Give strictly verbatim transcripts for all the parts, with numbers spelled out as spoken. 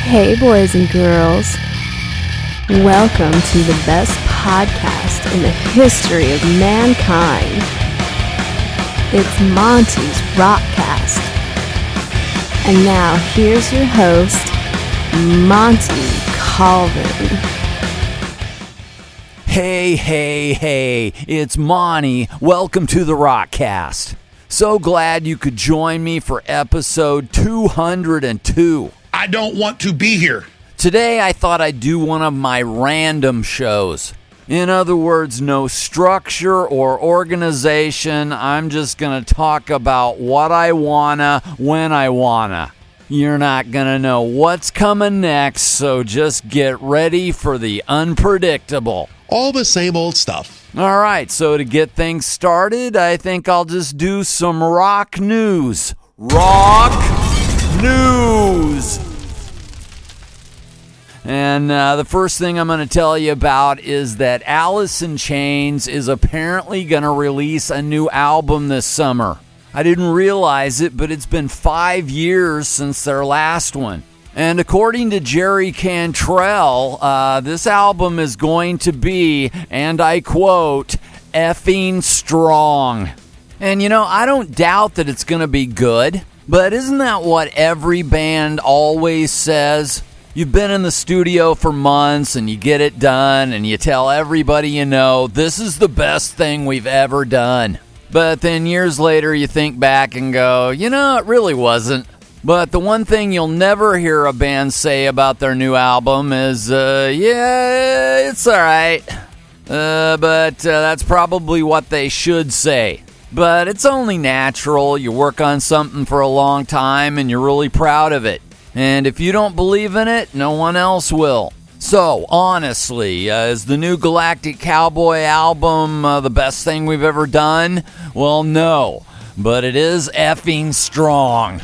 Hey boys and girls, welcome to the best podcast in the history of mankind. It's Monty's Rockcast. And now here's your host, Monty Colvin. Hey, hey, hey, it's Monty. Welcome to the Rockcast. So glad you could join me for episode two hundred two. I don't want to be here. Today I thought I'd do one of my random shows. In other words, no structure or organization. I'm just going to talk about what I wanna when I wanna. You're not going to know what's coming next, so just get ready for the unpredictable. All the same old stuff. All right, so to get things started, I think I'll just do some rock news. Rock news! And uh, the first thing I'm going to tell you about is that Alice in Chains is apparently going to release a new album this summer. I didn't realize it, but it's been five years since their last one. And according to Jerry Cantrell, uh, this album is going to be, and I quote, effing strong. And you know, I don't doubt that it's going to be good, but isn't that what every band always says? You've been in the studio for months and you get it done and you tell everybody you know, this is the best thing we've ever done. But then years later you think back and go, you know, it really wasn't. But the one thing you'll never hear a band say about their new album is, uh, yeah, it's alright. Uh, but uh, that's probably what they should say. But it's only natural. You work on something for a long time and you're really proud of it. And if you don't believe in it, no one else will. So, honestly, uh, is the new Galactic Cowboy album uh, the best thing we've ever done? Well, no. But it is effing strong.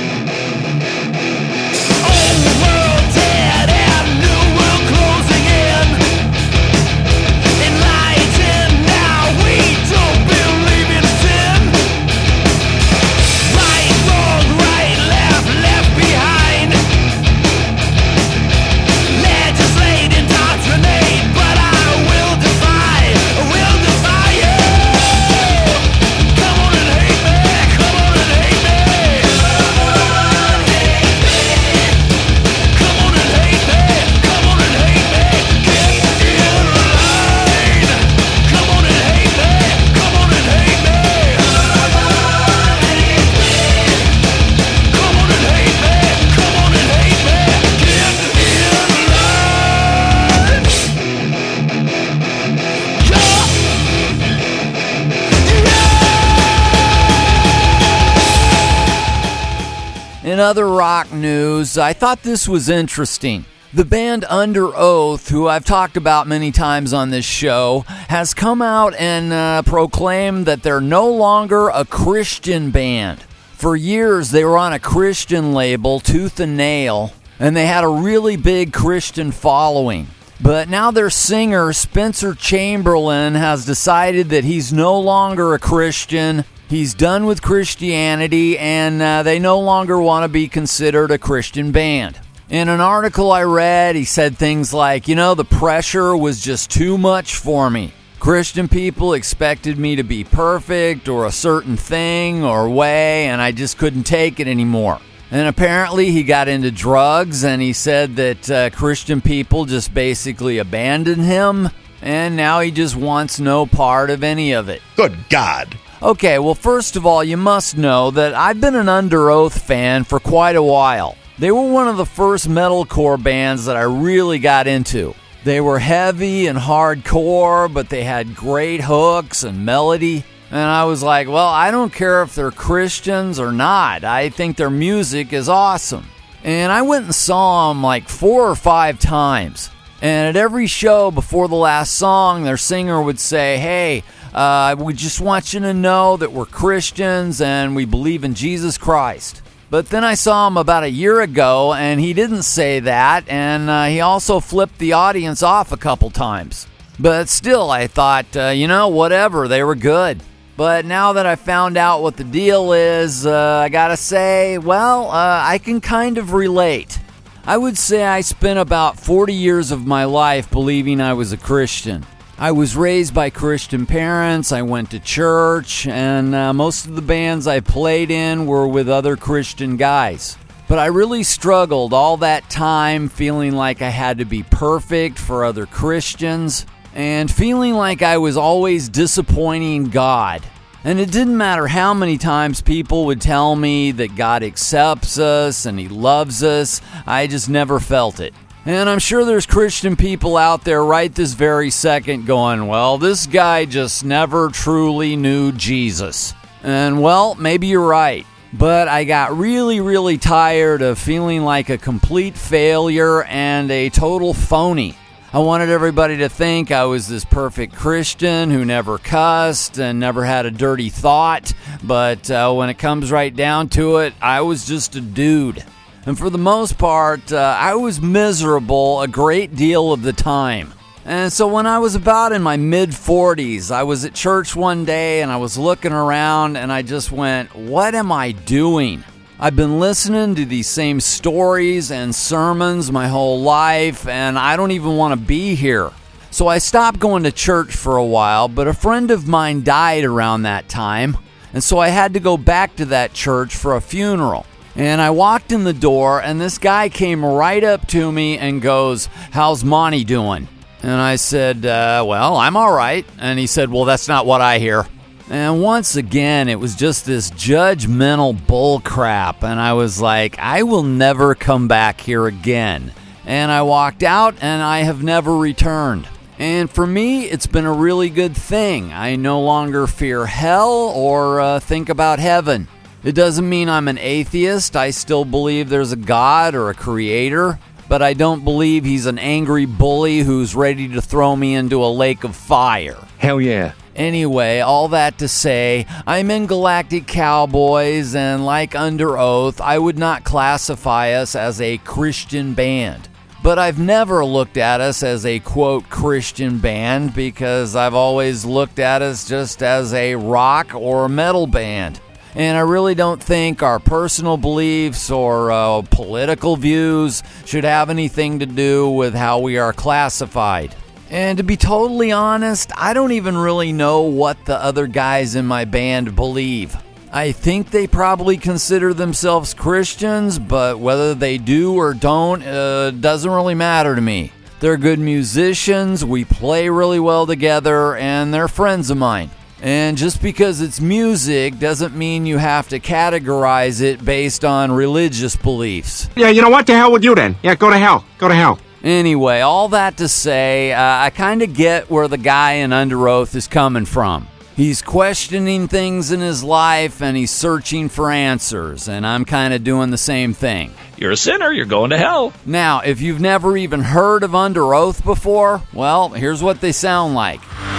In other rock news, I thought this was interesting. The band Under Oath, who I've talked about many times on this show, has come out and uh, proclaimed that they're no longer a Christian band. For years, they were on a Christian label, Tooth and Nail, and they had a really big Christian following. But now their singer, Spencer Chamberlain, has decided that he's no longer a Christian. He's done with Christianity, and uh, they no longer want to be considered a Christian band. In an article I read, he said things like, you know, the pressure was just too much for me. Christian people expected me to be perfect or a certain thing or way, and I just couldn't take it anymore. And apparently he got into drugs, and he said that uh, Christian people just basically abandoned him, and now he just wants no part of any of it. Good God. Okay, well, first of all, you must know that I've been an Under Oath fan for quite a while. They were one of the first metalcore bands that I really got into. They were heavy and hardcore, but they had great hooks and melody. And I was like, well, I don't care if they're Christians or not. I think their music is awesome. And I went and saw them like four or five times. And at every show before the last song, their singer would say, hey, Uh, we just want you to know that we're Christians and we believe in Jesus Christ. But then I saw him about a year ago, and he didn't say that, and uh, he also flipped the audience off a couple times. But still, I thought, uh, you know, whatever, they were good. But now that I found out what the deal is, uh, I gotta say, well, uh, I can kind of relate. I would say I spent about forty years of my life believing I was a Christian. I was raised by Christian parents, I went to church, and uh, most of the bands I played in were with other Christian guys. But I really struggled all that time feeling like I had to be perfect for other Christians and feeling like I was always disappointing God. And it didn't matter how many times people would tell me that God accepts us and He loves us, I just never felt it. And I'm sure there's Christian people out there right this very second going, well, this guy just never truly knew Jesus. And well, maybe you're right. But I got really, really tired of feeling like a complete failure and a total phony. I wanted everybody to think I was this perfect Christian who never cussed and never had a dirty thought. But uh, when it comes right down to it, I was just a dude. And for the most part, uh, I was miserable a great deal of the time. And so when I was about in my mid-forties, I was at church one day and I was looking around and I just went, what am I doing? I've been listening to these same stories and sermons my whole life and I don't even want to be here. So I stopped going to church for a while, but a friend of mine died around that time. And so I had to go back to that church for a funeral. And I walked in the door, and this guy came right up to me and goes, how's Monty doing? And I said, uh, well, I'm all right. And he said, well, that's not what I hear. And once again, it was just this judgmental bull crap. And I was like, I will never come back here again. And I walked out, and I have never returned. And for me, it's been a really good thing. I no longer fear hell or uh, think about heaven. It doesn't mean I'm an atheist. I still believe there's a God or a creator, but I don't believe he's an angry bully who's ready to throw me into a lake of fire. Hell yeah. Anyway, all that to say, I'm in Galactic Cowboys, and like Under Oath, I would not classify us as a Christian band. But I've never looked at us as a, quote, Christian band because I've always looked at us just as a rock or metal band. And I really don't think our personal beliefs or uh, political views should have anything to do with how we are classified. And to be totally honest, I don't even really know what the other guys in my band believe. I think they probably consider themselves Christians, but whether they do or don't uh, doesn't really matter to me. They're good musicians, we play really well together, and they're friends of mine. And just because it's music doesn't mean you have to categorize it based on religious beliefs. Yeah, you know what? The hell with you then. Yeah, go to hell. Go to hell. Anyway, all that to say, uh, I kind of get where the guy in Under Oath is coming from. He's questioning things in his life and he's searching for answers, and I'm kind of doing the same thing. You're a sinner, you're going to hell. Now, if you've never even heard of Under Oath before, well, here's what they sound like.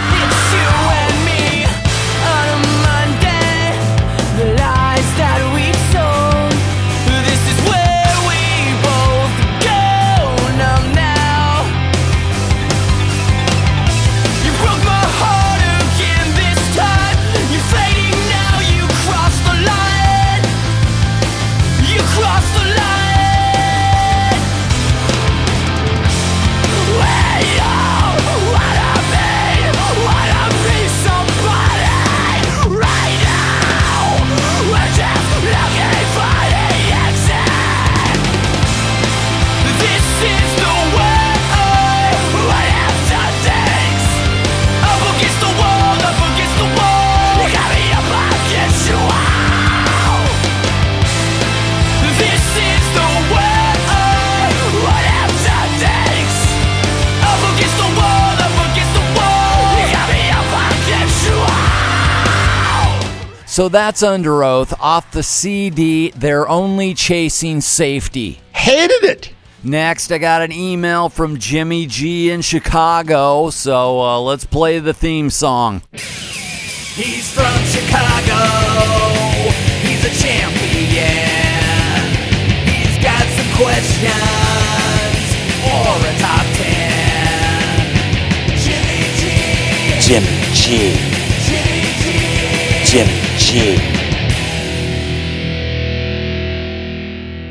So that's Under Oath off the C D, They're Only Chasing Safety. Hated it. Next, I got an email from Jimmy G in Chicago, so uh, let's play the theme song. He's from Chicago, he's a champion. He's got some questions or a top ten. Jimmy G. Jimmy G. Jimmy G. Jimmy G.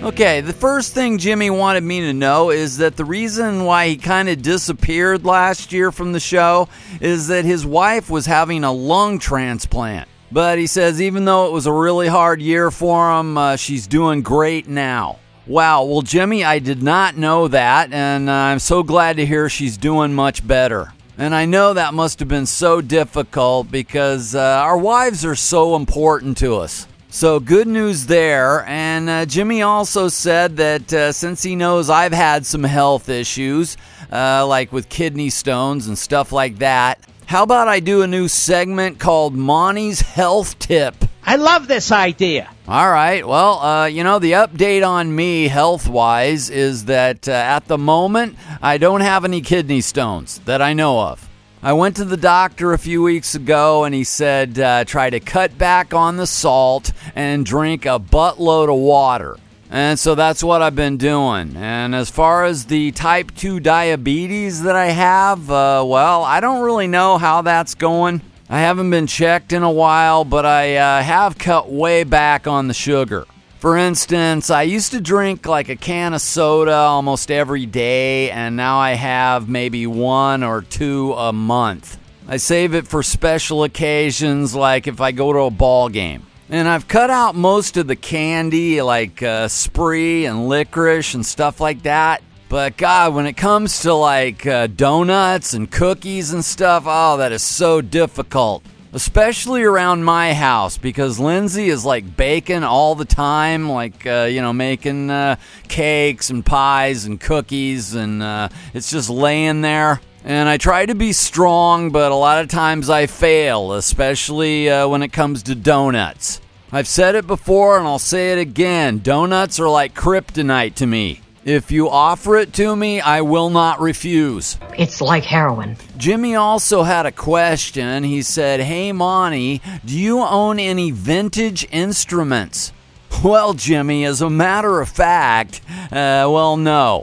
Okay, the first thing Jimmy wanted me to know is that the reason why he kind of disappeared last year from the show is that his wife was having a lung transplant. But he says even though it was a really hard year for him, uh, she's doing great now. Wow, well, Jimmy, I did not know that, and uh, I'm so glad to hear she's doing much better. And I know that must have been so difficult because uh, our wives are so important to us. So good news there. And uh, Jimmy also said that uh, since he knows I've had some health issues, uh, like with kidney stones and stuff like that, how about I do a new segment called Monty's Health Tip? I love this idea. All right. Well, uh, you know, the update on me health-wise is that uh, at the moment, I don't have any kidney stones that I know of. I went to the doctor a few weeks ago, and he said uh, try to cut back on the salt and drink a buttload of water. And so that's what I've been doing. And as far as the type two diabetes that I have, uh, well, I don't really know how that's going. I haven't been checked in a while, but I uh, have cut way back on the sugar. For instance, I used to drink like a can of soda almost every day, and now I have maybe one or two a month. I save it for special occasions, like if I go to a ball game. And I've cut out most of the candy, like uh, Spree and licorice and stuff like that. But God, when it comes to like uh, donuts and cookies and stuff, oh, that is so difficult. Especially around my house, because Lindsay is like baking all the time, like, uh, you know, making uh, cakes and pies and cookies, and uh, it's just laying there. And I try to be strong, but a lot of times I fail, especially uh, when it comes to donuts. I've said it before, and I'll say it again. Donuts are like kryptonite to me. If you offer it to me, I will not refuse. It's like heroin. Jimmy also had a question. He said, hey, Monty, do you own any vintage instruments? Well, Jimmy, as a matter of fact, uh, well, no.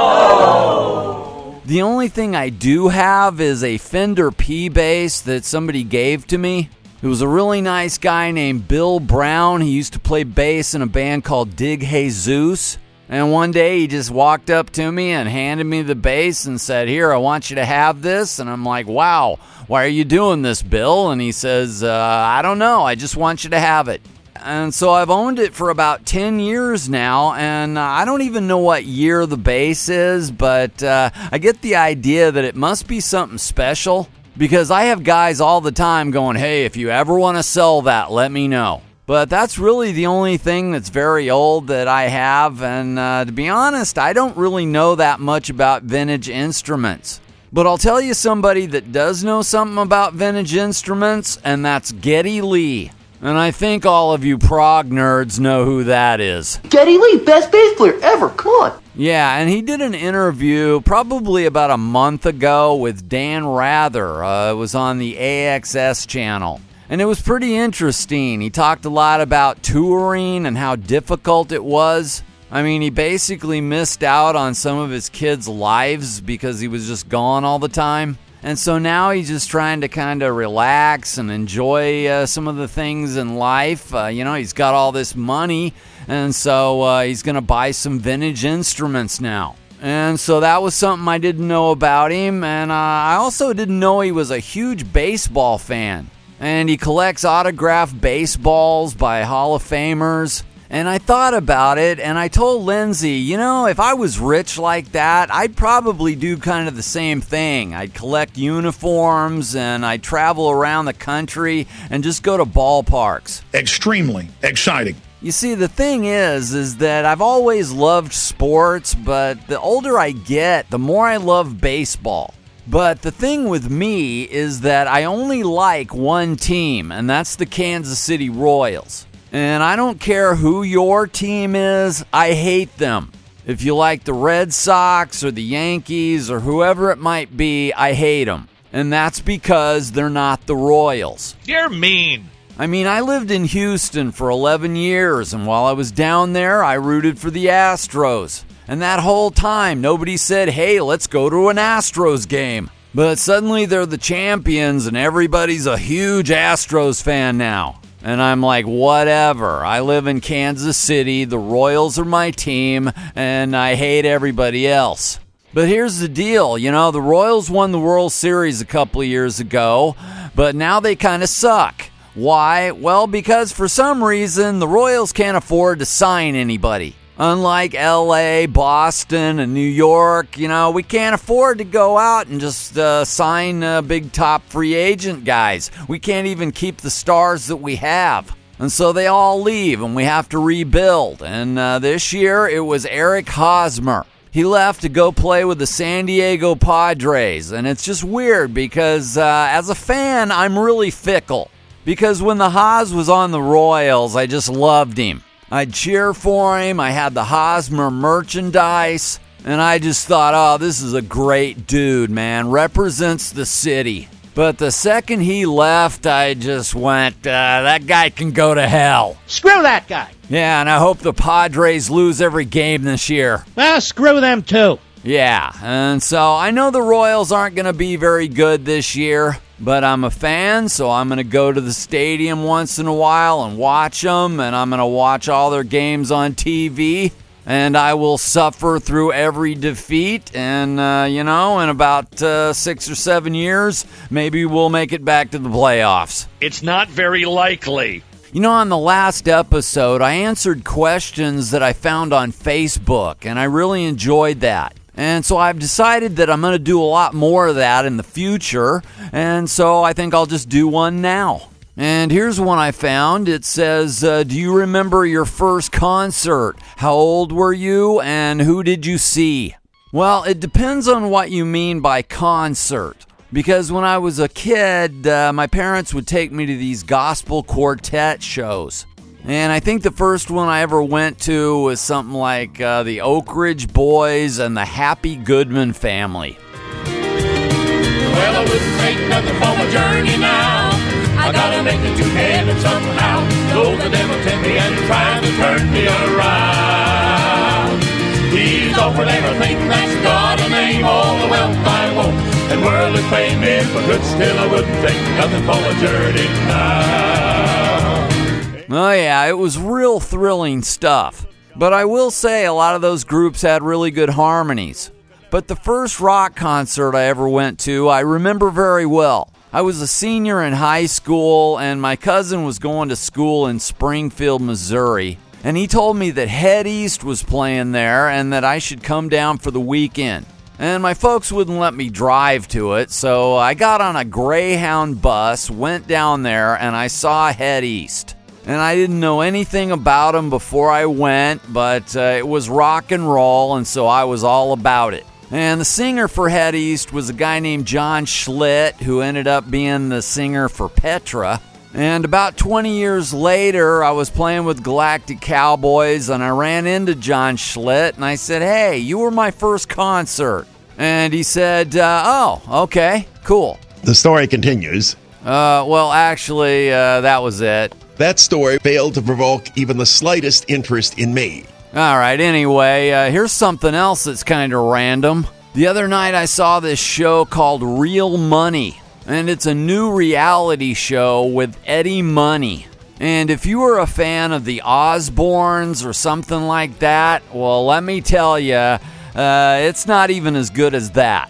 Oh! The only thing I do have is a Fender P bass that somebody gave to me. It was a really nice guy named Bill Brown. He used to play bass in a band called Dig Jesus. And one day he just walked up to me and handed me the bass and said, here, I want you to have this. And I'm like, wow, why are you doing this, Bill? And he says, uh, I don't know. I just want you to have it. And so I've owned it for about ten years now. And uh, I don't even know what year the bass is, but uh, I get the idea that it must be something special. Because I have guys all the time going, hey, if you ever want to sell that, let me know. But that's really the only thing that's very old that I have, and uh, to be honest, I don't really know that much about vintage instruments. But I'll tell you somebody that does know something about vintage instruments, and that's Geddy Lee. And I think all of you prog nerds know who that is. Geddy Lee, best bass player ever, come on. Yeah, and he did an interview probably about a month ago with Dan Rather. Uh, it was on the A X S channel. And it was pretty interesting. He talked a lot about touring and how difficult it was. I mean, he basically missed out on some of his kids' lives because he was just gone all the time. And so now he's just trying to kind of relax and enjoy uh, some of the things in life. Uh, you know, he's got all this money, and so uh, he's going to buy some vintage instruments now. And so that was something I didn't know about him. And uh, I also didn't know he was a huge baseball fan. And he collects autographed baseballs by Hall of Famers. And I thought about it, and I told Lindsay, you know, if I was rich like that, I'd probably do kind of the same thing. I'd collect uniforms, and I'd travel around the country and just go to ballparks. Extremely exciting. You see, the thing is, is that I've always loved sports, but the older I get, the more I love baseball. But the thing with me is that I only like one team, and that's the Kansas City Royals. And I don't care who your team is, I hate them. If you like the Red Sox or the Yankees or whoever it might be, I hate them. And that's because they're not the Royals. You're mean. I mean, I lived in Houston for eleven years, and while I was down there, I rooted for the Astros. And that whole time, nobody said, hey, let's go to an Astros game. But suddenly they're the champions, and everybody's a huge Astros fan now. And I'm like, whatever. I live in Kansas City. The Royals are my team, and I hate everybody else. But here's the deal. You know, the Royals won the World Series a couple of years ago, but now they kind of suck. Why? Well, because for some reason, the Royals can't afford to sign anybody. Unlike L A, Boston, and New York, you know, we can't afford to go out and just uh, sign uh, big top free agent guys. We can't even keep the stars that we have. And so they all leave, and we have to rebuild. And uh, this year, it was Eric Hosmer. He left to go play with the San Diego Padres. And it's just weird because uh, as a fan, I'm really fickle. Because when the Hos was on the Royals, I just loved him. I'd cheer for him. I had the Hosmer merchandise. And I just thought, oh, this is a great dude, man. Represents the city. But the second he left, I just went, uh, that guy can go to hell. Screw that guy. Yeah, and I hope the Padres lose every game this year. Well, screw them too. Yeah, and so I know the Royals aren't going to be very good this year, but I'm a fan, so I'm going to go to the stadium once in a while and watch them, and I'm going to watch all their games on T V, and I will suffer through every defeat, and, uh, you know, in about uh, six or seven years, maybe we'll make it back to the playoffs. It's not very likely. You know, on the last episode, I answered questions that I found on Facebook, and I really enjoyed that. And so I've decided that I'm going to do a lot more of that in the future, and so I think I'll just do one now. And here's one I found. It says, uh, do you remember your first concert? How old were you, and who did you see? Well, it depends on what you mean by concert. Because when I was a kid, uh, my parents would take me to these gospel quartet shows. And I think the first one I ever went to was something like uh, the Oak Ridge Boys and the Happy Goodman Family. Well, I wouldn't take nothing for my journey now. I gotta make it to heaven somehow. Though the devil tempt me and tries to turn me around. He's offered everything that's got a name, all the wealth I want, and worldly fame is but good. Still I wouldn't take nothing for my journey now. Oh yeah, it was real thrilling stuff. But I will say a lot of those groups had really good harmonies. But the first rock concert I ever went to, I remember very well. I was a senior in high school, and my cousin was going to school in Springfield, Missouri. And he told me that Head East was playing there and that I should come down for the weekend. And my folks wouldn't let me drive to it, so I got on a Greyhound bus, went down there, and I saw Head East. And I didn't know anything about them before I went, but uh, it was rock and roll, and so I was all about it. And the singer for Head East was a guy named John Schlitt, who ended up being the singer for Petra. And about twenty years later, I was playing with Galactic Cowboys, and I ran into John Schlitt, and I said, hey, you were my first concert. And he said, uh, oh, okay, cool. The story continues. Uh, well, actually, uh, that was it. That story failed to provoke even the slightest interest in me. All right, anyway, uh, here's something else that's kind of random. The other night I saw this show called Real Money, and it's a new reality show with Eddie Money. And if you were a fan of the Osbournes or something like that, well, let me tell you, Uh, it's not even as good as that.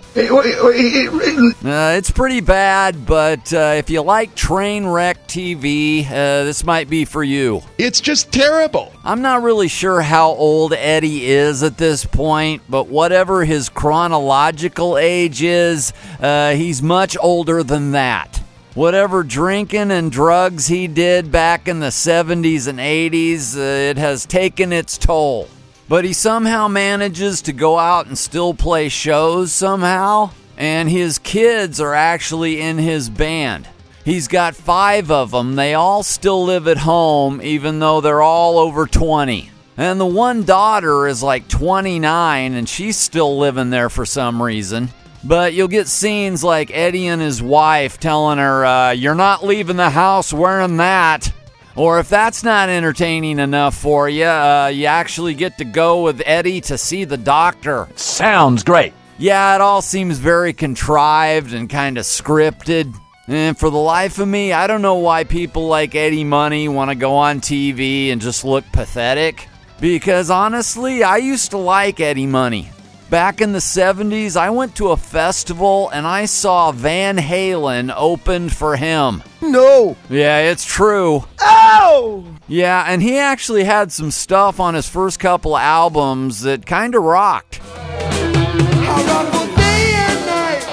Uh, it's pretty bad, but uh, if you like train wreck T V, uh, this might be for you. It's just terrible. I'm not really sure how old Eddie is at this point, but whatever his chronological age is, uh, he's much older than that. Whatever drinking and drugs he did back in the seventies and eighties, uh, it has taken its toll. But he somehow manages to go out and still play shows somehow. And his kids are actually in his band. He's got five of them. They all still live at home, even though they're all over twenty. And the one daughter is like twenty-nine, and she's still living there for some reason. But you'll get scenes like Eddie and his wife telling her, uh, you're not leaving the house wearing that. Or if that's not entertaining enough for you, uh, you actually get to go with Eddie to see the doctor. Sounds great. Yeah, it all seems very contrived and kind of scripted. And for the life of me, I don't know why people like Eddie Money want to go on T V and just look pathetic. Because honestly, I used to like Eddie Money. Back in the seventies, I went to a festival and I saw Van Halen opened for him. No. Yeah, it's true. Oh! Yeah, and he actually had some stuff on his first couple albums that kind of rocked. I rock all day and night.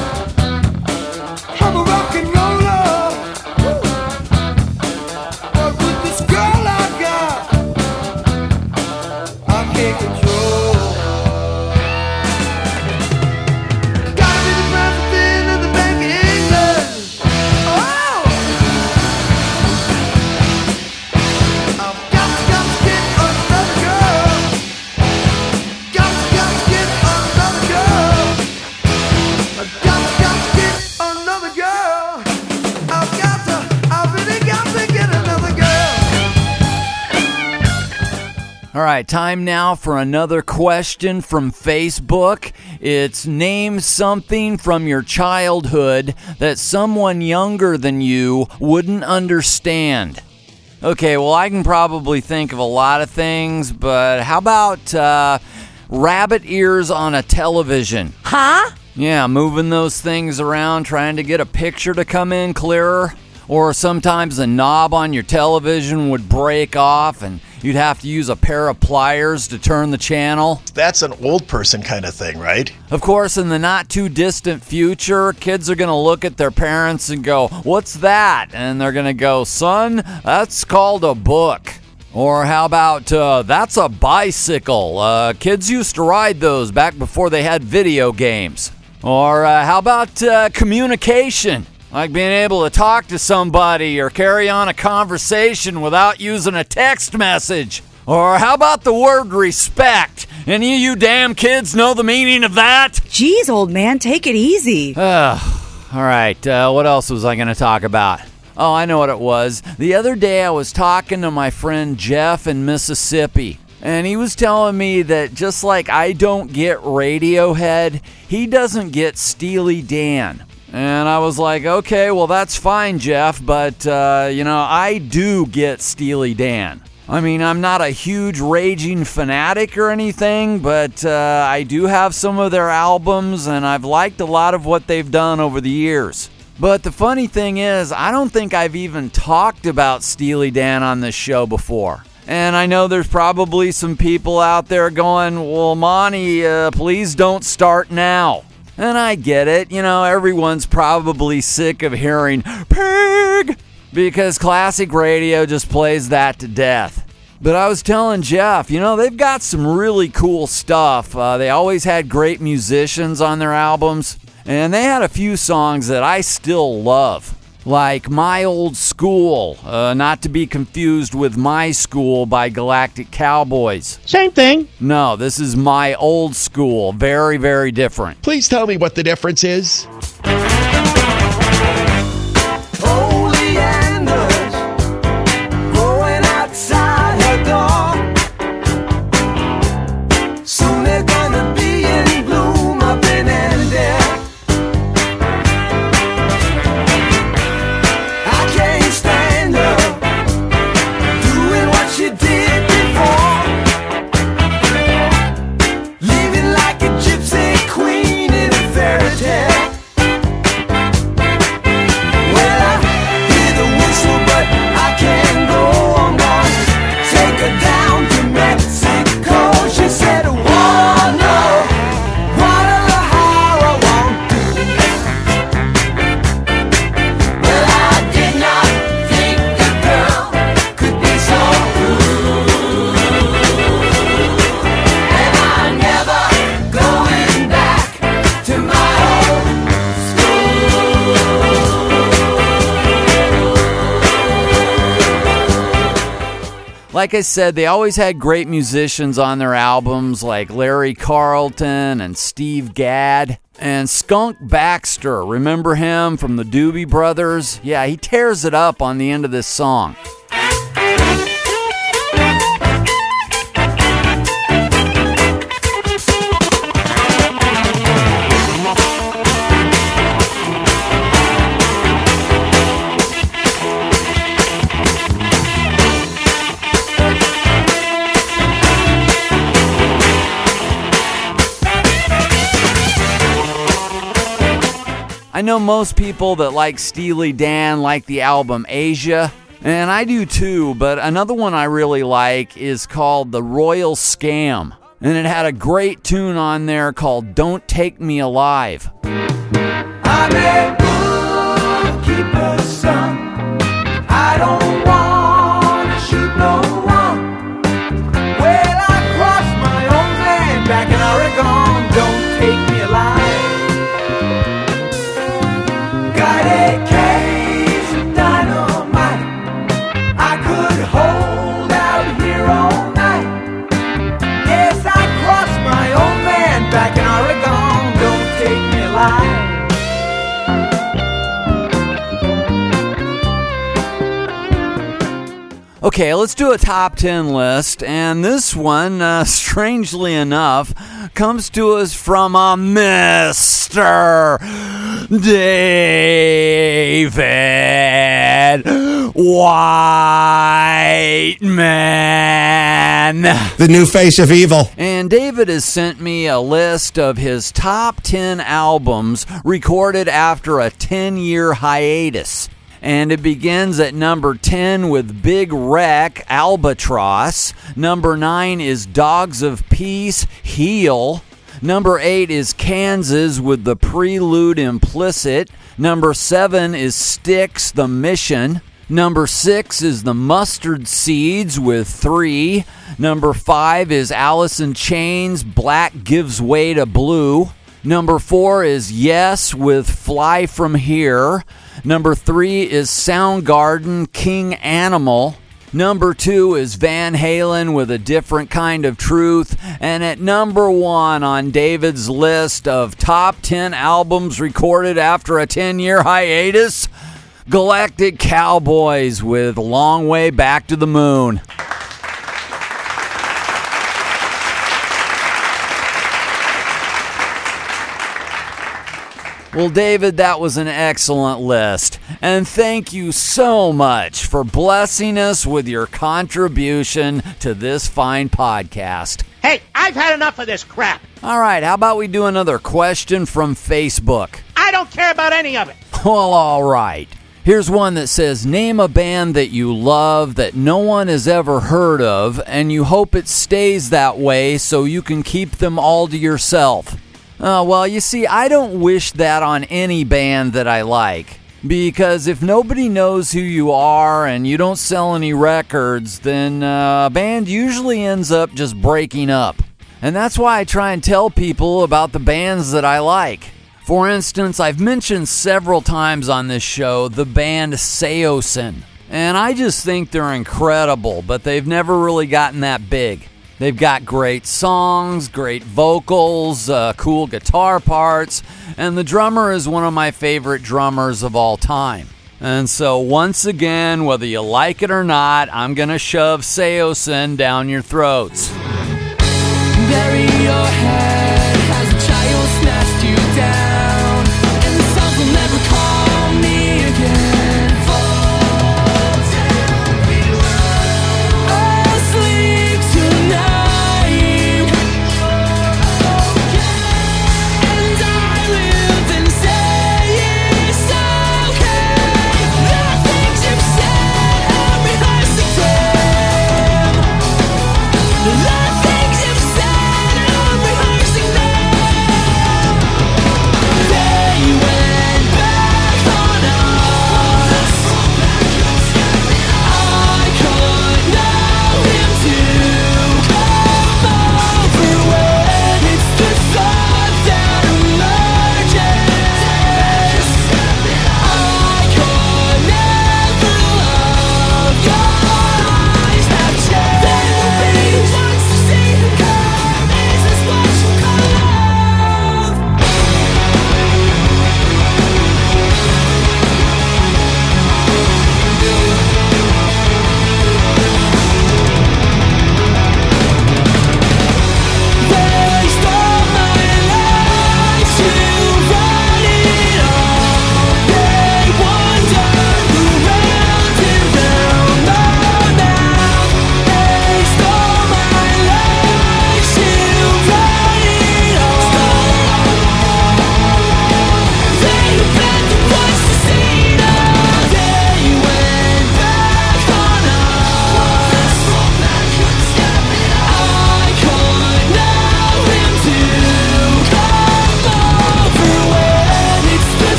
I'm a rock and roller. But with this girl I got, I can't control. Gotta be the president of the Bank of England. Oh! I've got to, got to get another girl. Got to, got to get another girl. I've got to, got to get another girl. I've got to, I really got to get another girl. All right, time now for another question from Facebook. It's name something from your childhood that someone younger than you wouldn't understand. Okay, well, I can probably think of a lot of things, but how about uh, rabbit ears on a television? Huh? Yeah, moving those things around, trying to get a picture to come in clearer. Or sometimes the knob on your television would break off and you'd have to use a pair of pliers to turn the channel. That's an old person kind of thing, right? Of course, in the not too distant future, kids are going to look at their parents and go, "What's that?" And they're going to go, "Son, that's called a book." Or how about, uh, "That's a bicycle. Uh, kids used to ride those back before they had video games." Or uh, how about uh, communication? Like being able to talk to somebody or carry on a conversation without using a text message. Or how about the word respect? Any of you damn kids know the meaning of that? Jeez, old man, take it easy. Uh, all right, uh, what else was I going to talk about? Oh, I know what it was. The other day I was talking to my friend Jeff in Mississippi. And he was telling me that just like I don't get Radiohead, he doesn't get Steely Dan. And I was like, okay, well, that's fine, Jeff, but, uh, you know, I do get Steely Dan. I mean, I'm not a huge raging fanatic or anything, but uh, I do have some of their albums, and I've liked a lot of what they've done over the years. But the funny thing is, I don't think I've even talked about Steely Dan on this show before. And I know there's probably some people out there going, well, Monty, uh, please don't start now. And I get it, you know, everyone's probably sick of hearing pig because classic radio just plays that to death. But I was telling Jeff, you know, they've got some really cool stuff. Uh, they always had great musicians on their albums, and they had a few songs that I still love. Like My Old School, uh, not to be confused with My School by Galactic Cowboys. Same thing. No, this is My Old School. Very, very different. Please tell me what the difference is. Oleanders growing outside her door. Soon they're gonna be in bloom up in Annandale. I can't stand her doing what she did before, living like a gypsy queen in a fairy tale. Well, I hear the whistle, but I can't go. I'm gonna take her down to Mexico. She said, oh no, Guadalajara won't do. Well, I did not think the girl could be so rude, and I'm never going back to my old Like I said, they always had great musicians on their albums like Larry Carlton and Steve Gadd. And Skunk Baxter, remember him from the Doobie Brothers? Yeah, he tears it up on the end of this song. I know most people that like Steely Dan like the album Asia, and I do too, but another one I really like is called The Royal Scam, and it had a great tune on there called Don't Take Me Alive. I'm a bookkeeper's son. I don't want to shoot no one. Well, I crossed my own land back in Oregon. Don't take me alive. Got a case of dynamite. I could hold out here all night. Yes, I crossed my own land back in Oregon. Don't take me alive. Okay, let's do a top ten list, and this one, uh, strangely enough, comes to us from a Mister David Whiteman. The new face of evil. And David has sent me a list of his top ten albums recorded after a ten-year hiatus. And it begins at number ten with Big Wreck, Albatross. Number nine is Dogs of Peace, Heal. Number eight is Kansas with the Prelude Implicit. Number seven is Styx, The Mission. Number six is the Mustard Seeds with Three. Number five is Alice in Chains, Black Gives Way to Blue. Number four is Yes with Fly From Here. Number three is Soundgarden, King Animal. Number two is Van Halen with A Different Kind of Truth. And at number one on David's list of top ten albums recorded after a ten-year hiatus, Galactic Cowboys with Long Way Back to the Moon. Well, David, that was an excellent list. And thank you so much for blessing us with your contribution to this fine podcast. Hey, I've had enough of this crap. All right, how about we do another question from Facebook? I don't care about any of it. Well, all right. Here's one that says, name a band that you love that no one has ever heard of, and you hope it stays that way so you can keep them all to yourself. Uh, well, you see, I don't wish that on any band that I like. Because if nobody knows who you are and you don't sell any records, then uh, a band usually ends up just breaking up. And that's why I try and tell people about the bands that I like. For instance, I've mentioned several times on this show the band Saosin. And I just think they're incredible, but they've never really gotten that big. They've got great songs, great vocals, uh, cool guitar parts, and the drummer is one of my favorite drummers of all time. And so once again, whether you like it or not, I'm going to shove Saosin down your throats. Bury your head as a child snatched you down, and the sun will never call me again. The things you've said, I'm rehearsing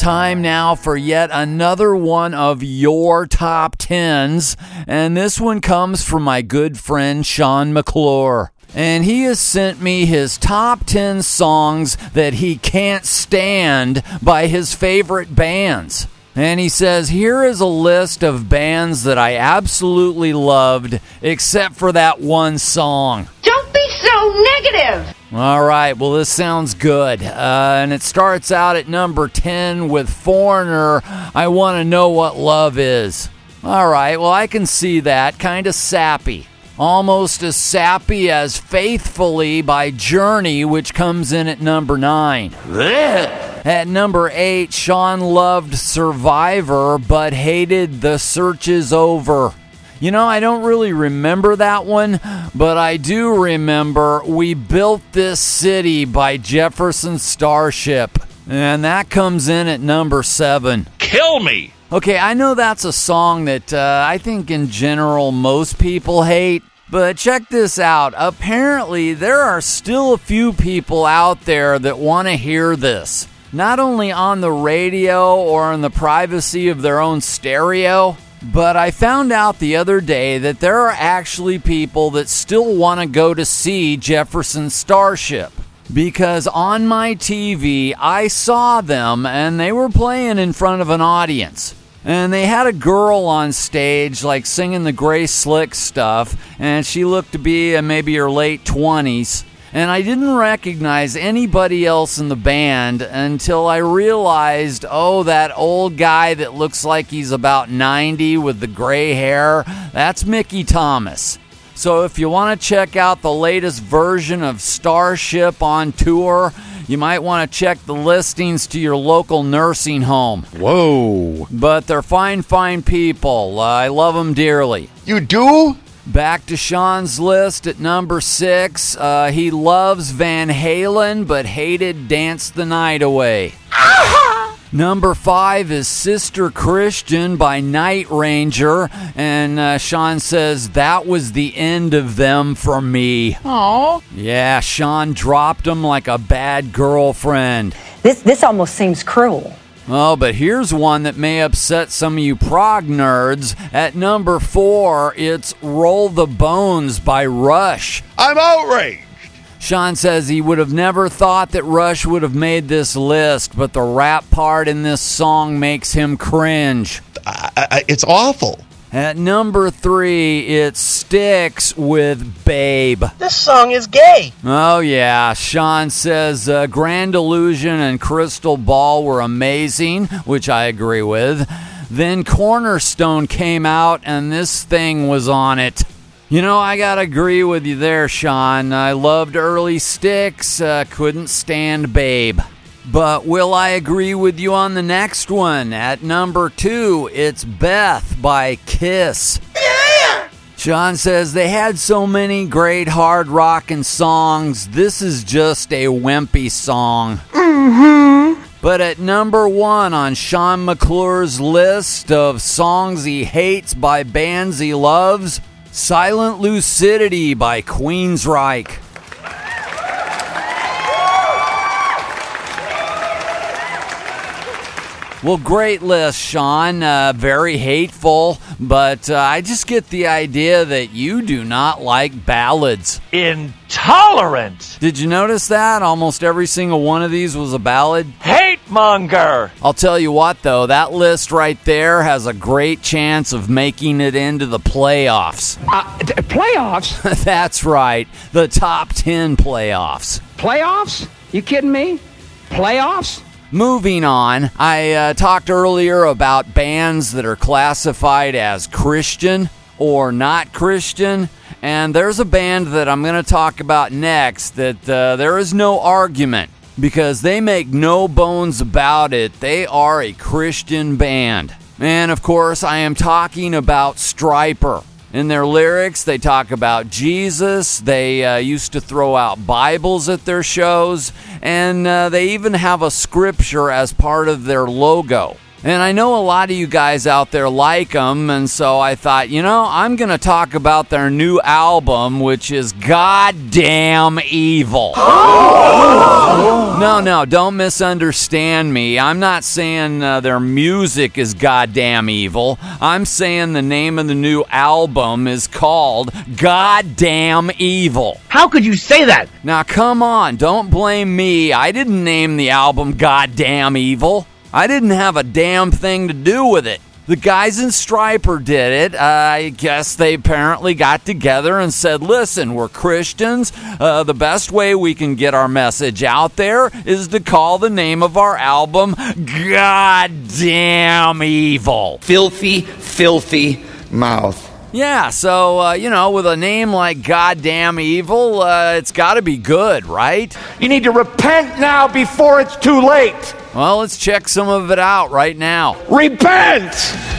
time now for yet another one of your top tens, and this one comes from my good friend Sean McClure. And he has sent me his top ten songs that he can't stand by his favorite bands. And he says, here is a list of bands that I absolutely loved, except for that one song. Don't be so negative! All right, well, this sounds good. Uh, and it starts out at number ten with Foreigner, I Want to Know What Love Is. All right, well, I can see that. Kind of sappy. Almost as sappy as Faithfully by Journey, which comes in at number nine. At number eight, Sean loved Survivor, but hated The Search Is Over. You know, I don't really remember that one, but I do remember We Built This City by Jefferson Starship. And that comes in at number seven. Kill me! Okay, I know that's a song that uh, I think in general most people hate, but check this out. Apparently, there are still a few people out there that want to hear this. Not only on the radio or in the privacy of their own stereo, but I found out the other day that there are actually people that still want to go to see Jefferson Starship. Because on my T V, I saw them and they were playing in front of an audience. And they had a girl on stage, like singing the Grace Slick stuff, and she looked to be in maybe her late twenties. And I didn't recognize anybody else in the band until I realized, oh, that old guy that looks like he's about ninety with the gray hair, that's Mickey Thomas. So if you want to check out the latest version of Starship on tour, you might want to check the listings to your local nursing home. Whoa. But they're fine, fine people. Uh, I love them dearly. You do? Back to Sean's list at number six. Uh, he loves Van Halen, but hated Dance the Night Away. Number five is Sister Christian by Night Ranger, and uh, Sean says that was the end of them for me. Aww. Yeah, Sean dropped them like a bad girlfriend. This this almost seems cruel. Oh, but here's one that may upset some of you prog nerds. At number four, it's Roll the Bones by Rush. I'm outraged. Sean says he would have never thought that Rush would have made this list, but the rap part in this song makes him cringe. I, I, it's awful. At number three, it's Styx with Babe. This song is gay. Oh, yeah. Sean says uh, Grand Illusion and Crystal Ball were amazing, which I agree with. Then Cornerstone came out, and this thing was on it. You know, I gotta agree with you there, Sean. I loved early Styx, uh, couldn't stand Babe. But will I agree with you on the next one? At number two, it's Beth by Kiss. Yeah! Sean says they had so many great hard rockin' songs. This is just a wimpy song. Mm-hmm. But at number one on Sean McClure's list of songs he hates by bands he loves, Silent Lucidity by Queensryche. Well, great list, Sean. Uh, very hateful, but uh, I just get the idea that you do not like ballads. Intolerant! Did you notice that? Almost every single one of these was a ballad. Hate monger! I'll tell you what, though, that list right there has a great chance of making it into the playoffs. Uh, th- playoffs? That's right, the top ten playoffs. Playoffs? You kidding me? Playoffs? Moving on, I uh, talked earlier about bands that are classified as Christian or not Christian, and there's a band that I'm going to talk about next that uh, there is no argument because they make no bones about it. They are a Christian band. And of course, I am talking about Stryper. In their lyrics, they talk about Jesus. They uh, used to throw out Bibles at their shows, and uh, they even have a scripture as part of their logo. And I know a lot of you guys out there like them, and so I thought, you know, I'm going to talk about their new album, which is Goddamn Evil. No, no, don't misunderstand me. I'm not saying uh, their music is goddamn evil. I'm saying the name of the new album is called Goddamn Evil. How could you say that? Now, come on, don't blame me. I didn't name the album Goddamn Evil. I didn't have a damn thing to do with it. The guys in Stryper did it. Uh, I guess they apparently got together and said, listen, we're Christians. Uh, the best way we can get our message out there is to call the name of our album Goddamn Evil. Filthy, filthy mouth. Yeah, so, uh, you know, with a name like Goddamn Evil, uh, it's got to be good, right? You need to repent now before it's too late. Well, let's check some of it out right now. Repent!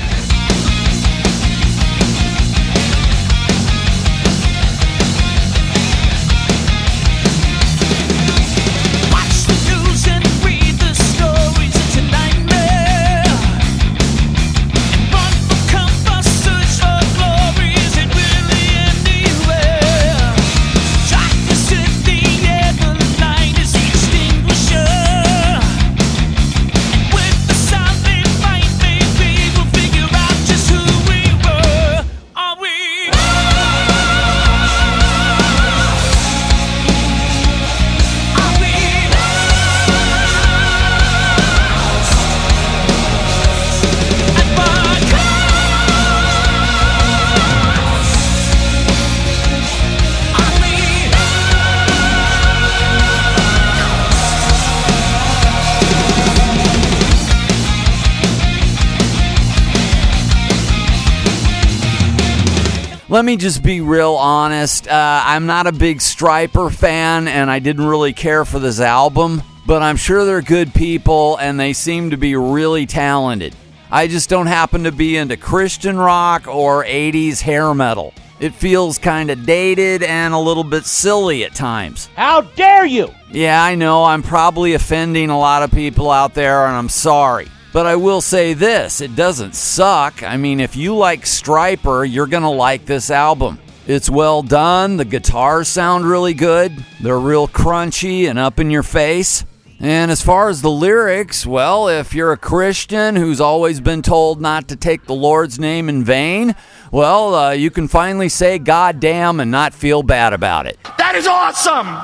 Let me just be real honest. Uh, I'm not a big Stryper fan, and I didn't really care for this album, but I'm sure they're good people, and they seem to be really talented. I just don't happen to be into Christian rock or eighties hair metal. It feels kind of dated and a little bit silly at times. How dare you! Yeah, I know, I'm probably offending a lot of people out there, and I'm sorry. But I will say this, it doesn't suck. I mean, if you like Stryper, you're going to like this album. It's well done, the guitars sound really good, they're real crunchy and up in your face. And as far as the lyrics, well, if you're a Christian who's always been told not to take the Lord's name in vain, well, uh, you can finally say goddamn and not feel bad about it. That is awesome!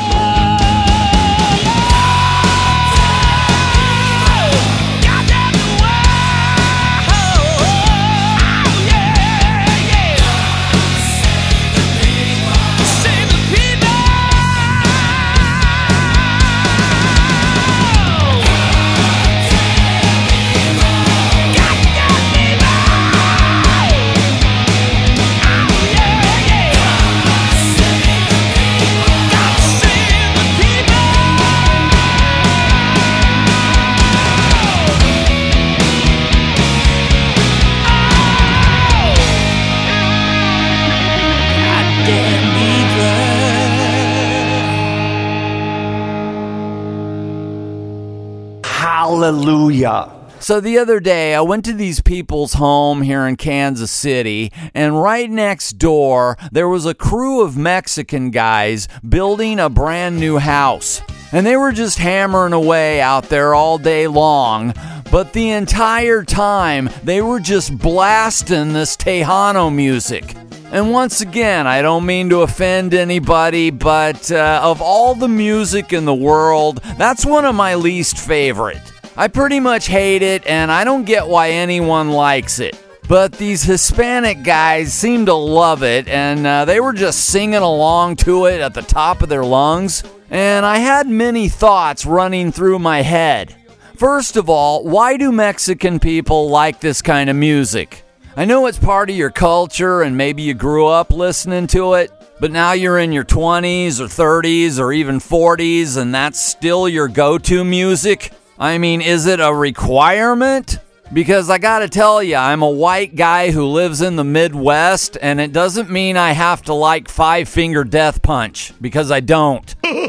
Hallelujah. So the other day, I went to these people's home here in Kansas City, and right next door, there was a crew of Mexican guys building a brand new house. And they were just hammering away out there all day long, but the entire time, they were just blasting this Tejano music. And once again, I don't mean to offend anybody, but uh, of all the music in the world, that's one of my least favorite. I pretty much hate it, and I don't get why anyone likes it. But these Hispanic guys seem to love it, and uh, they were just singing along to it at the top of their lungs. And I had many thoughts running through my head. First of all, why do Mexican people like this kind of music? I know it's part of your culture, and maybe you grew up listening to it, but now you're in your twenties or thirties or even forties, and that's still your go-to music? I mean, is it a requirement? Because I gotta tell you, I'm a white guy who lives in the Midwest, and it doesn't mean I have to like Five Finger Death Punch, because I don't.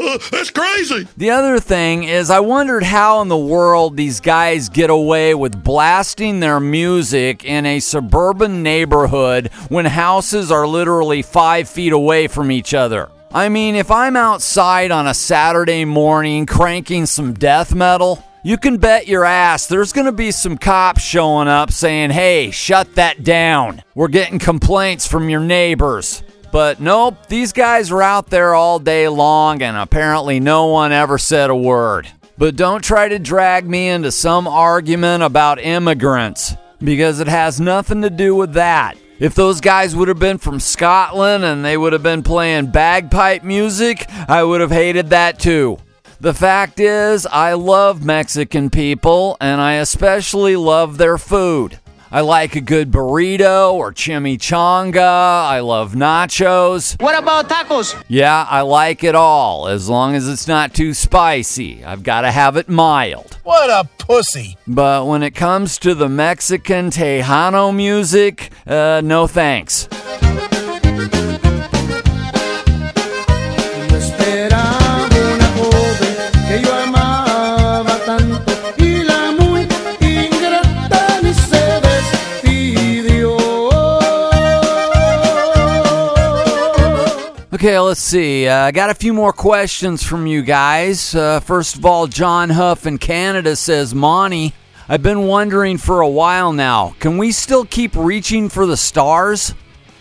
That's crazy. The other thing is I wondered how in the world these guys get away with blasting their music in a suburban neighborhood when houses are literally five feet away from each other. I mean, if I'm outside on a Saturday morning cranking some death metal, you can bet your ass there's going to be some cops showing up saying, hey, shut that down. We're getting complaints from your neighbors. But nope, these guys were out there all day long and apparently no one ever said a word. But don't try to drag me into some argument about immigrants, because it has nothing to do with that. If those guys would have been from Scotland and they would have been playing bagpipe music, I would have hated that too. The fact is, I love Mexican people, and I especially love their food. I like a good burrito or chimichanga. I love nachos. What about tacos? Yeah, I like it all, as long as it's not too spicy. I've got to have it mild. What a pussy. But when it comes to the Mexican Tejano music, uh, no thanks. Okay, let's see. I uh, got a few more questions from you guys. Uh, first of all, John Huff in Canada says, Monty, I've been wondering for a while now, can we still keep reaching for the stars?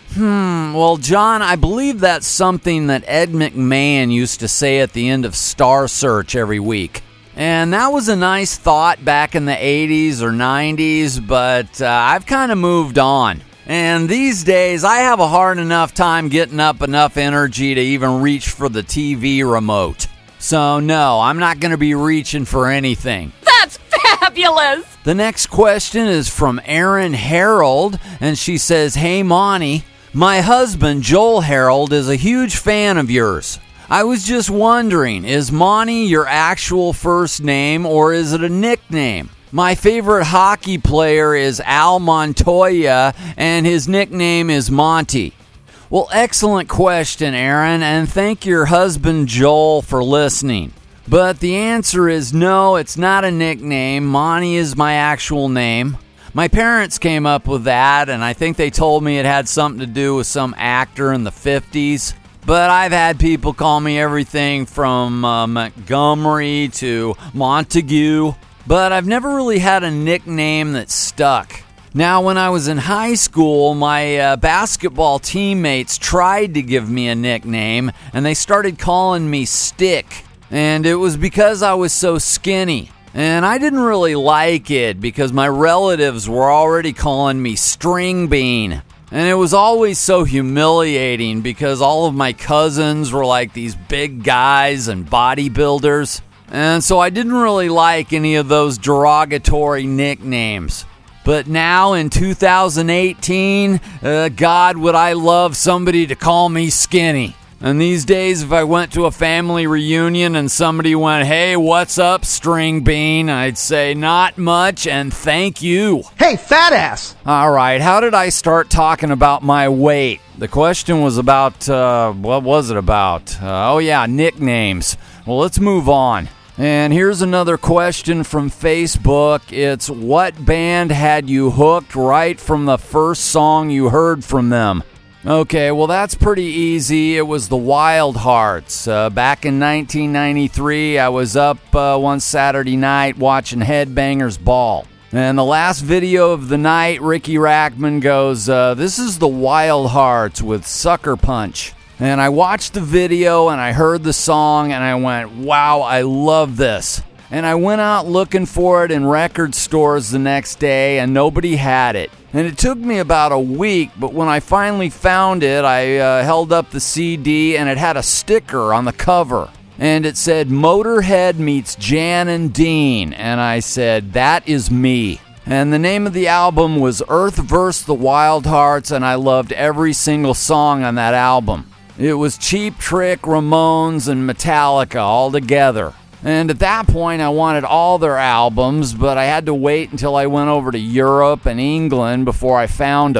Hmm, well, John, I believe that's something that Ed McMahon used to say at the end of Star Search every week. And that was a nice thought back in the eighties or nineties, but uh, I've kind of moved on. And these days, I have a hard enough time getting up enough energy to even reach for the T V remote. So no, I'm not going to be reaching for anything. That's fabulous! The next question is from Erin Harold, and she says, Hey Monty, my husband Joel Harold is a huge fan of yours. I was just wondering, is Monty your actual first name or is it a nickname? My favorite hockey player is Al Montoya, and his nickname is Monty. Well, excellent question, Aaron, and thank your husband Joel for listening. But the answer is no, it's not a nickname. Monty is my actual name. My parents came up with that, and I think they told me it had something to do with some actor in the fifties. But I've had people call me everything from uh, Montgomery to Montague. But I've never really had a nickname that stuck. Now, when I was in high school, my uh, basketball teammates tried to give me a nickname, and they started calling me Stick. And it was because I was so skinny. And I didn't really like it because my relatives were already calling me String Bean. And it was always so humiliating because all of my cousins were like these big guys and bodybuilders. And so I didn't really like any of those derogatory nicknames. But now in two thousand eighteen, uh, God, would I love somebody to call me Skinny. And these days, if I went to a family reunion and somebody went, hey, what's up, String Bean? I'd say, not much, and thank you. Hey, fat ass. All right, how did I start talking about my weight? The question was about, uh, what was it about? Uh, oh, yeah, nicknames. Well, let's move on. And here's another question from Facebook. It's, what band had you hooked right from the first song you heard from them? Okay, well, that's pretty easy. It was the Wild Hearts. Uh, back in nineteen ninety-three, I was up uh, one Saturday night watching Headbangers Ball. And the last video of the night, Ricky Rackman goes, uh, this is the Wild Hearts with Sucker Punch. And I watched the video and I heard the song and I went, wow, I love this. And I went out looking for it in record stores the next day and nobody had it. And it took me about a week, but when I finally found it, I uh, held up the C D and it had a sticker on the cover. And it said, Motorhead meets Jan and Dean. And I said, that is me. And the name of the album was Earth versus the Wild Hearts, and I loved every single song on that album. It was Cheap Trick, Ramones, and Metallica all together. And at that point, I wanted all their albums, but I had to wait until I went over to Europe and England before I found them.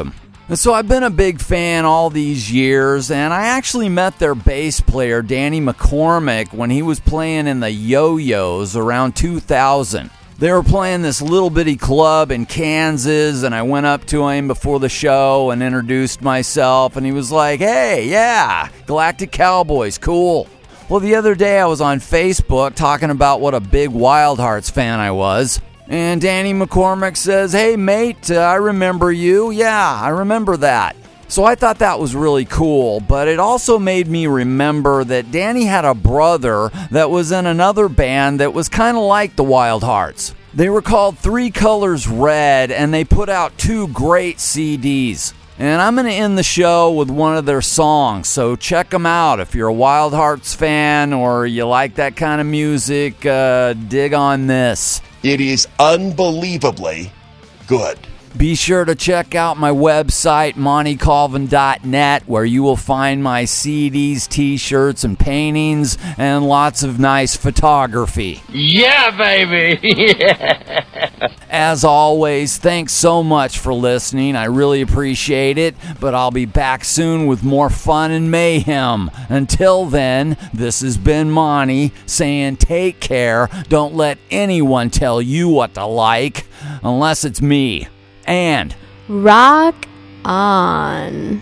And so I've been a big fan all these years, and I actually met their bass player, Danny McCormick, when he was playing in the Yo-Yos around two thousand. They were playing this little bitty club in Kansas, and I went up to him before the show and introduced myself, and he was like, hey, yeah, Galactic Cowboys, cool. Well, the other day I was on Facebook talking about what a big Wild Hearts fan I was, and Danny McCormick says, hey, mate, uh, I remember you. Yeah, I remember that. So I thought that was really cool, but it also made me remember that Danny had a brother that was in another band that was kind of like the Wild Hearts. They were called Three Colors Red, and they put out two great C Ds. And I'm going to end the show with one of their songs, so check them out. If you're a Wild Hearts fan or you like that kind of music, uh, dig on this. It is unbelievably good. Be sure to check out my website, monty colvin dot net, where you will find my C Ds, t-shirts, and paintings, and lots of nice photography. Yeah, baby! Yeah. As always, thanks so much for listening. I really appreciate it, but I'll be back soon with more fun and mayhem. Until then, this has been Monty saying take care. Don't let anyone tell you what to like, unless it's me. And rock on.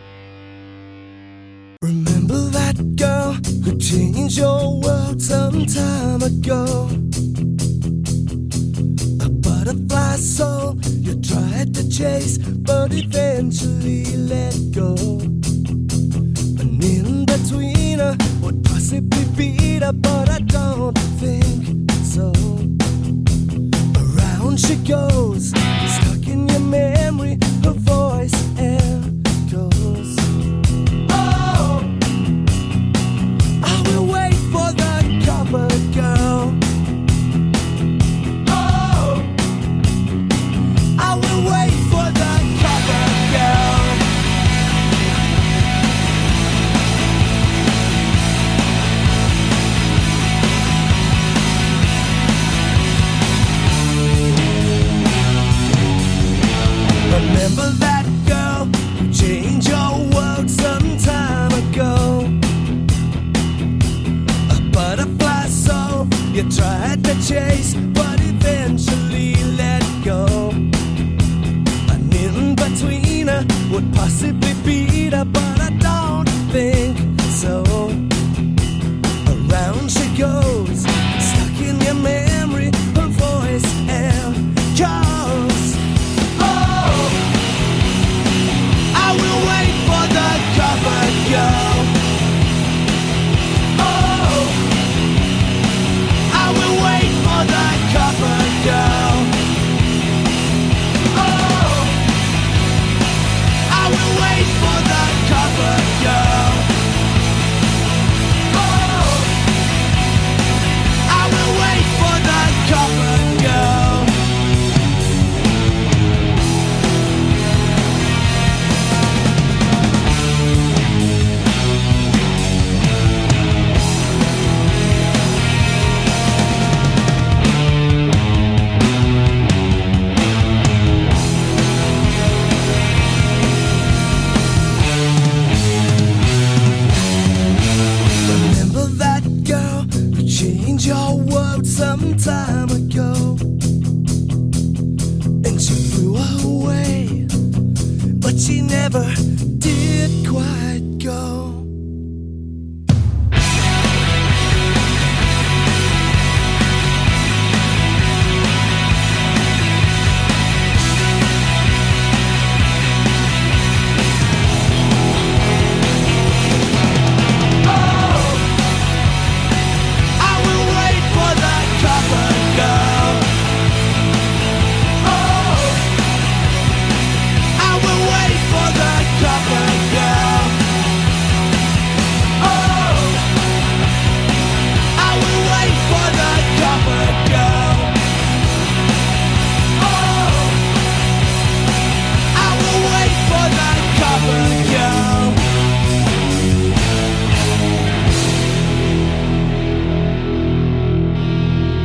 Remember that girl who changed your world some time ago? A butterfly soul you tried to chase, but eventually let go. And in between her would possibly beat her, but I don't think so. Around she goes, stuck in your memory, her voice echoes. Oh, I will wait for the cover girl. Oh, I will wait for the cover girl. Remember that girl who changed your world some time ago? A butterfly soul you tried to chase, but eventually let go. And in between her would possibly beat her, but I don't think so. Around she goes, stuck in your memory, her voice echoes. I will wait for the cover girl. Oh, I will wait for the cover girl. Oh, I will wait for the cover girl. Oh, I will wait for the cover girl. Changed your world some time ago, and she flew away, but she never did quite go.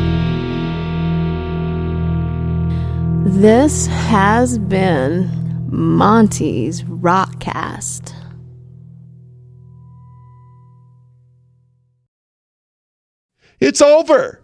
This has been Monty's Rockcast. It's over.